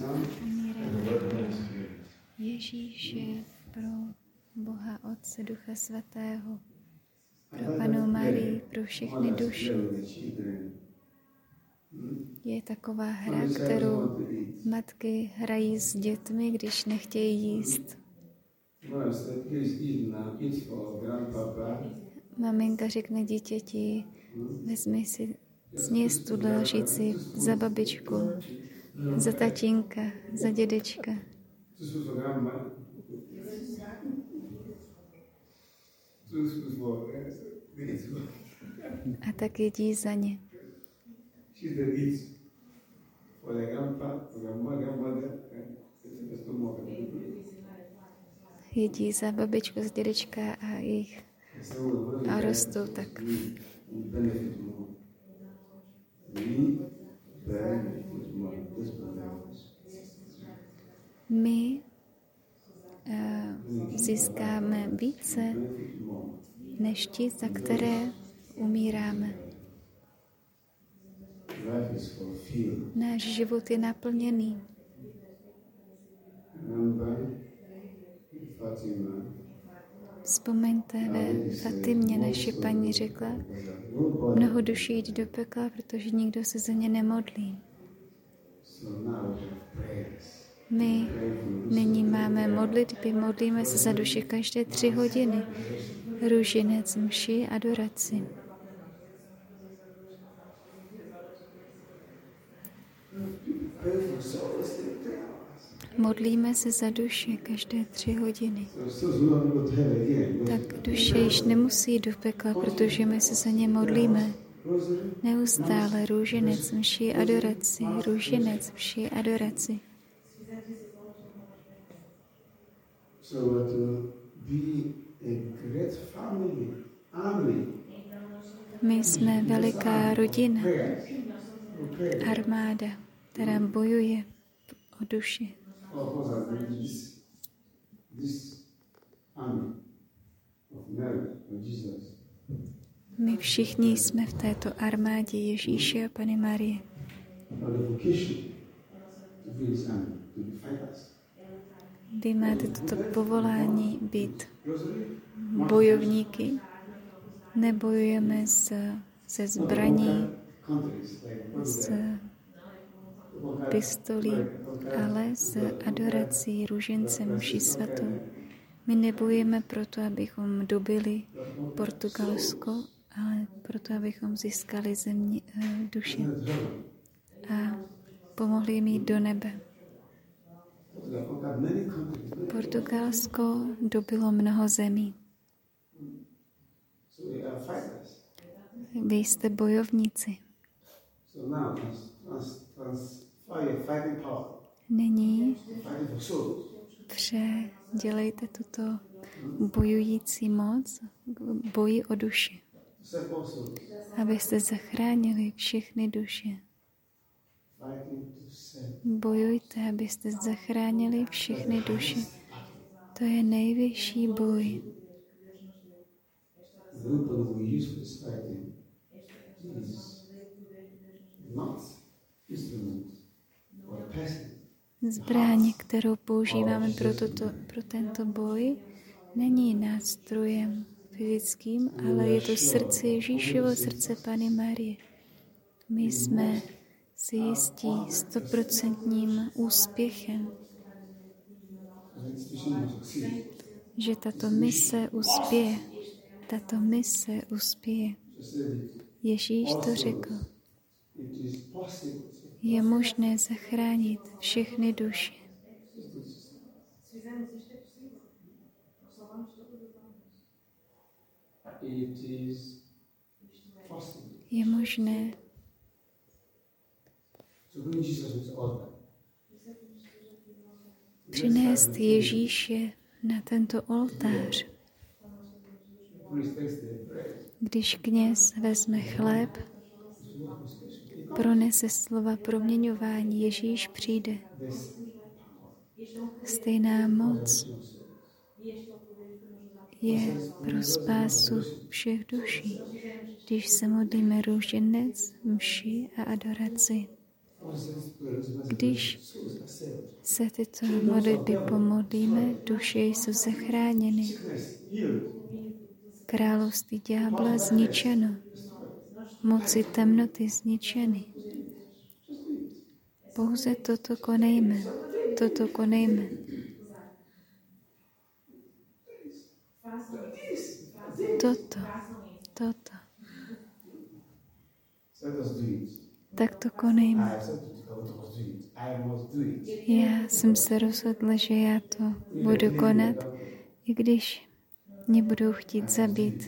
Ježíše, pro Boha Otce, Ducha Svatého, pro Pannu Marii, pro všechny duše. Je taková hra, kterou matky hrají s dětmi, když nechtějí jíst. Maminka řekne dítěti, vezmi si sněz tuhle lžici za babičku, za tatínka, za dědečka. A tak jedí za ně. Jedí za babičku, za dědečka a jejich a rostou tak. My získáme více než ti, za které umíráme. Náš život je naplněný. Vzpomeňte, ve Fatimě naše paní řekla, mnoho duší jde do pekla, protože nikdo se za ně nemodlí. My nyní máme modlitby, modlíme se za duše každé 3 hodiny. Růženec, mši, adoraci. Modlíme se za duše každé 3 hodiny. Tak duše již nemusí jít do pekla, protože my se za ně modlíme. Neustále růženec, mši, adoraci, růženec, mši, adoraci. My jsme veliká rodina, armáda, která bojuje o duši. My všichni jsme v této armádě Ježíše a Panny Marie. Vy máte toto povolání být bojovníky. Nebojujeme se zbraní, s pistolí, ale s adorací, růžencem, mší svatou. My nebojujeme proto, abychom dobili Portugalsko, ale proto, abychom získali duši a pomohli jim jít do nebe. Portugalsko dobilo mnoho zemí. Vy jste bojovníci. Nyní dělejte tuto bojující moc k boji o duši, abyste zachránili všechny duše. Bojujte, abyste zachránili všechny duše. To je nejvyšší boj. Zbraň, kterou používáme pro tento boj, není nástrojem fyzickým, ale je to srdce Ježíšovo, srdce Panny Marie. My jsme si jistí 100% úspěchem, že tato mise uspěje. Tato mise uspěje. Ježíš to řekl. Je možné zachránit všechny duše. Je možné přinést Ježíše na tento oltář. Když kněz vezme chléb, pronese slova proměňování, Ježíš přijde. Stejná moc je pro spásu všech duší, když se modlíme růženec, mši a adoraci. Když se tyto modlitby pomodlíme, duše jsou zachráněny. Království ďábla zničeno. Moci temnoty zničeny. Pouze toto konejme. Toto konejme. Toto. Tak to konejme. Já jsem se rozhodl, že já to budu konat, i když mě budou chtít zabít.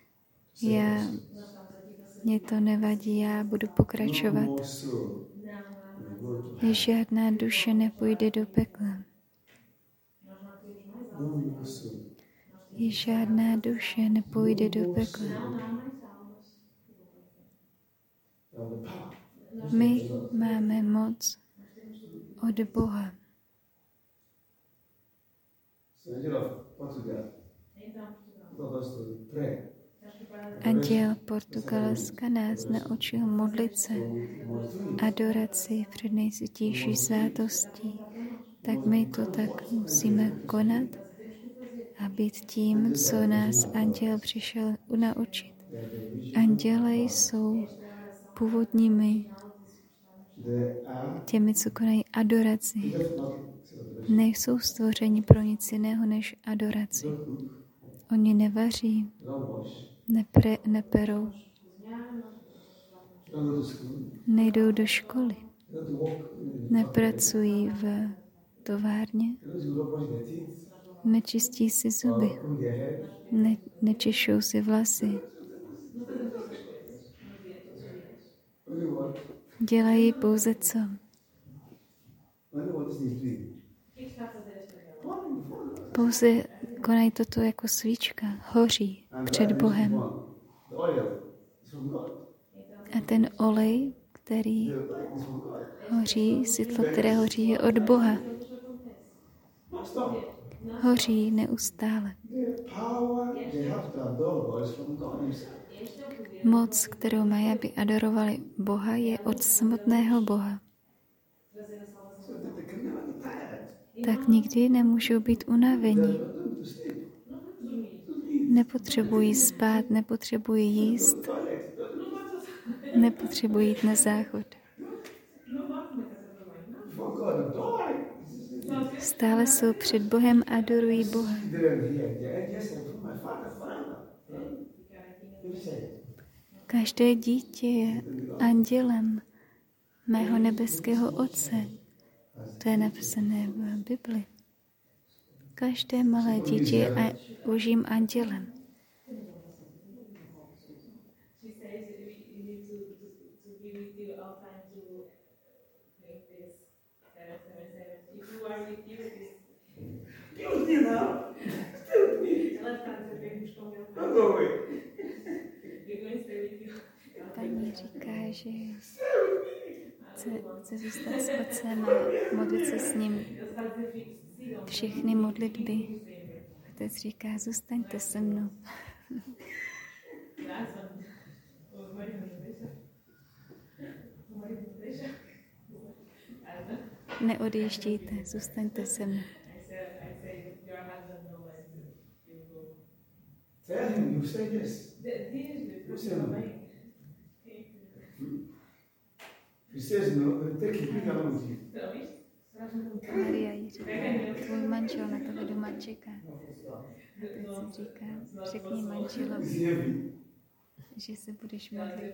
Mně to nevadí, já budu pokračovat. Žádná duše nepůjde do pekla. Žádná duše nepůjde do pekla. My máme moc od Boha. Anděl Portugalska nás naučil modlit se, adoraci před nejsvětější svátostí. Tak my to tak musíme konat a být tím, co nás anděl přišel naučit. Anděle jsou původními těmi, co konají adoraci. Nejsou stvořeni pro nic jiného než adoraci. Oni nevaří, neperou, nejdou do školy, nepracují v továrně, nečistí si zuby, nečešou si vlasy. Dělají pouze co? Pouze konají toto jako svíčka, hoří před Bohem. A ten olej, který hoří, světlo, které hoří, je od Boha. Hoří neustále. Moc, kterou mají, aby adorovali Boha, je od samotného Boha. Tak nikdy nemůžou být unavení. Nepotřebují spát, nepotřebují jíst, nepotřebují jít na záchod. Stále jsou před Bohem a adorují Boha. Každé dítě je andělem mého nebeského Otce. To je napsané v Bibli. Každé malé dítě je božím andělem. Paní říká, že chce zůstat s Otcem a modlit se s ním všechny modlitby. Otec říká, zůstaňte se mnou. Neodjíždějte, zůstaňte se mnou. Tell him you say yes. You say no. He says no, then take him along with you. Maria jí říká, tvůj manžel na tebe doma čeká. A teď si říká, řekni manželovi, že se budeš modlit.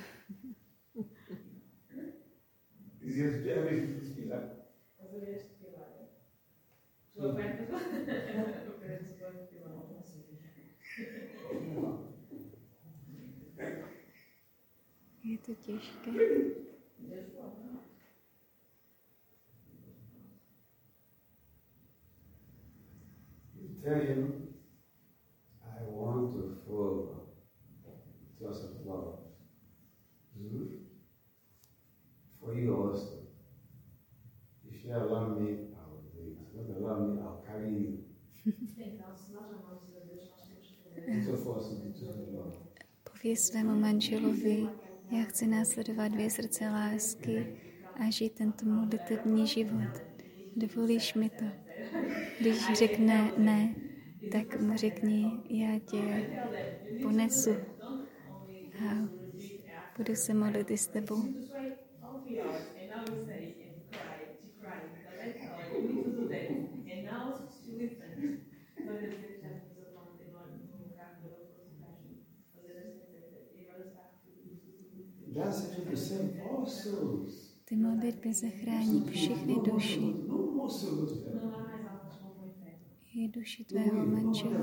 Je to těžké. Tell him, I want to fall just of love. For you also. If you allow me, I will do it. If you don't allow me, I'll carry you. Pověz svému manželovi, já chci následovat 2 srdce lásky a žít tento modlitební život. Dovolíš mi to? Když řekne ne, tak mu řekni, já tě ponesu a budu se modlit i s tebou. Ty modlitby zachrání všechny duši. I duši tvého manžela.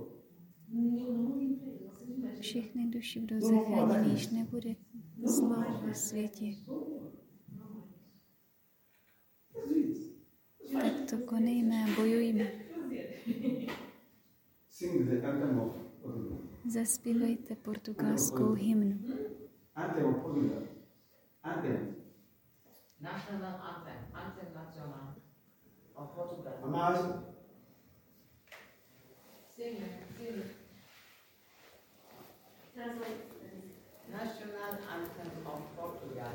Všechny duši budou zachráněny, již nebude zlo ve světě. Tak to konejme a bojujme. Zaspívejte portugalskou hymnu. National anthem nacional of Portugal. National anthem of Portugal.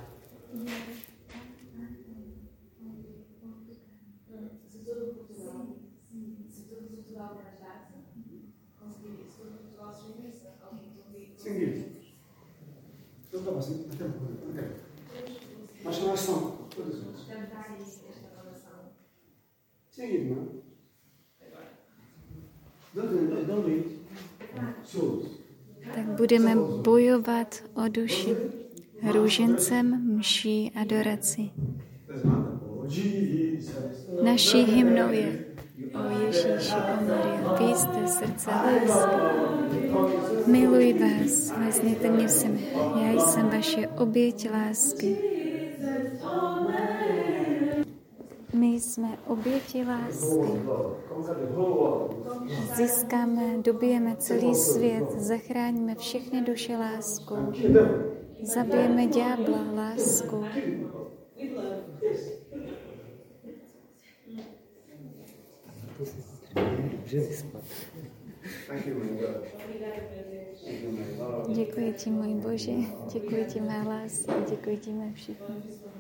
Tak budeme bojovat o duši růžencem, mší, adoraci. Naší hymnou je o Ježíši, o Maria, vy jste srdce lásky. Miluji vás, vezměte mě v sebe, já jsem vaše oběť lásky. My jsme oběti lásky. Získáme, dobijeme celý svět, zachráníme všechny duše láskou. Zabijeme ďábla láskou. Děkuji ti, můj Bože, děkuji ti, má láska, děkuji ti, mé všechno.